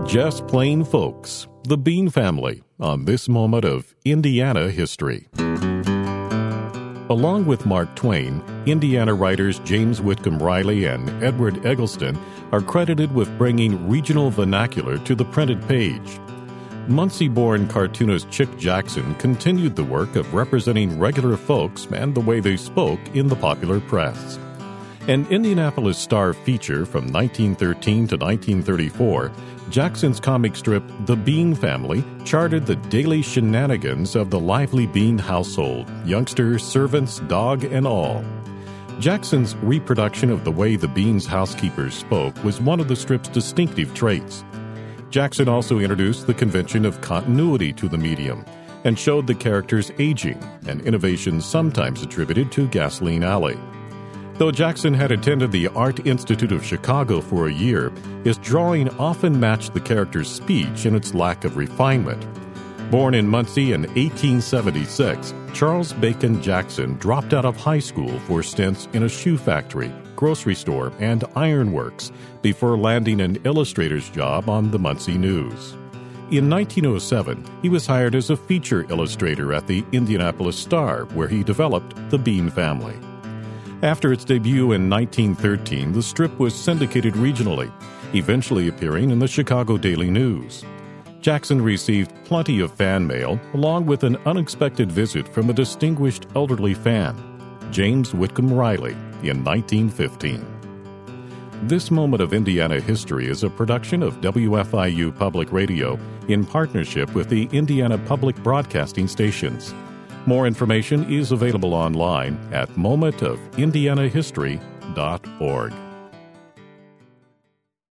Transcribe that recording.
Just Plain Folks, the Bean Family, on this moment of Indiana history. Along with Mark Twain, Indiana writers James Whitcomb Riley and Edward Eggleston are credited with bringing regional vernacular to the printed page. Muncie-born cartoonist Chick Jackson continued the work of representing regular folks and the way they spoke in the popular press. An Indianapolis Star feature from 1913 to 1934, Jackson's comic strip The Bean Family charted the daily shenanigans of the lively Bean household, youngsters, servants, dog, and all. Jackson's reproduction of the way the Bean's housekeepers spoke was one of the strip's distinctive traits. Jackson also introduced the convention of continuity to the medium and showed the characters aging, an innovation sometimes attributed to Gasoline Alley. Though Jackson had attended the Art Institute of Chicago for a year, his drawing often matched the character's speech in its lack of refinement. Born in Muncie in 1876, Charles Bacon Jackson dropped out of high school for stints in a shoe factory, grocery store, and ironworks before landing an illustrator's job on the Muncie News. In 1907, he was hired as a feature illustrator at the Indianapolis Star, where he developed The Bean Family. After its debut in 1913, the strip was syndicated regionally, eventually appearing in the Chicago Daily News. Jackson received plenty of fan mail, along with an unexpected visit from a distinguished elderly fan, James Whitcomb Riley, in 1915. This Moment of Indiana History is a production of WFIU Public Radio in partnership with the Indiana Public Broadcasting Stations. More information is available online at momentofIndianahistory.org.